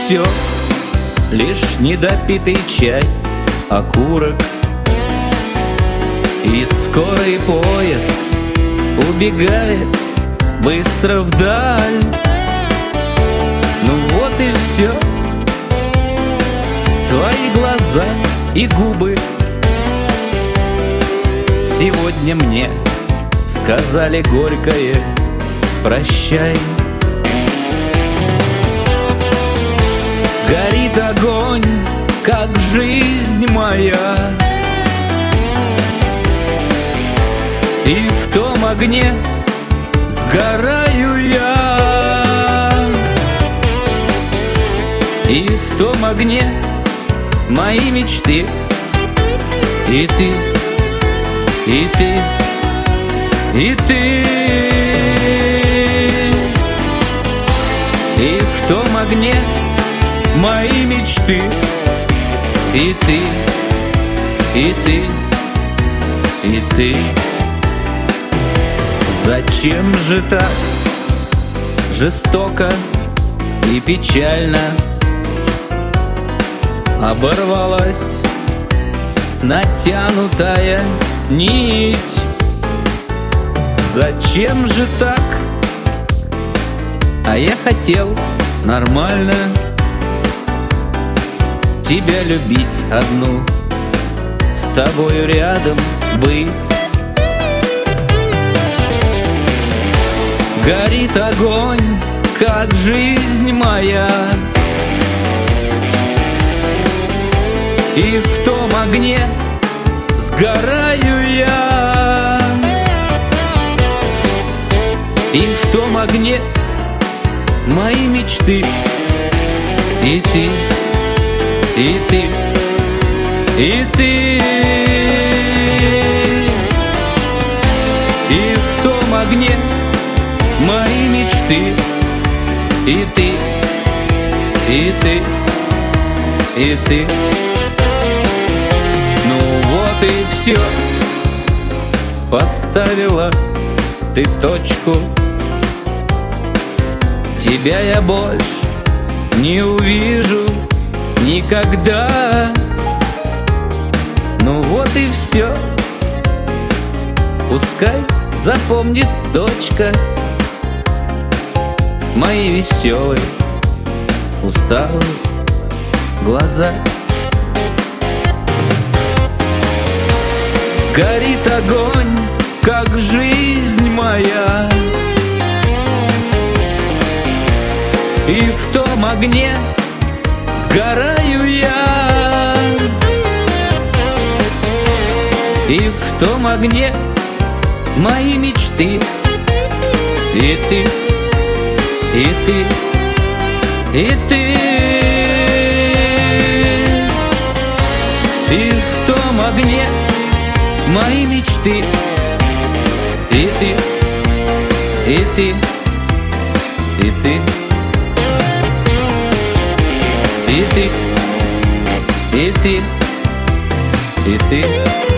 все лишь недопитый чай, окурок и скорый поезд убегает быстро вдаль. Ну вот и все, твои глаза и губы сегодня мне сказали горькое прощай. Горит огонь, как жизнь моя, и в том огне сгораю я. И в том огне мои мечты, и ты, и ты, и ты. И в том огне мои мечты, и ты, и ты, и ты. Зачем же так жестоко и печально оборвалась натянутая нить? Зачем же так? А я хотел нормально тебя любить одну, с тобою рядом быть. Горит огонь, как жизнь моя, и в том огне сгораю я. И в том огне мои мечты, и ты, и ты, и ты. И в том огне мои мечты, и ты, и ты, и ты. Ну вот и все, поставила ты точку. Тебя я больше не увижу никогда. Ну вот и все, пускай запомнит дочка мои веселые, усталые глаза. Горит огонь, как жизнь моя, и в том огне сгораю я. И в том огне мои мечты, и ты, и ты, и ты. И в том огне мои мечты, и ты, и ты, и ты. И ты, и ты, и ты.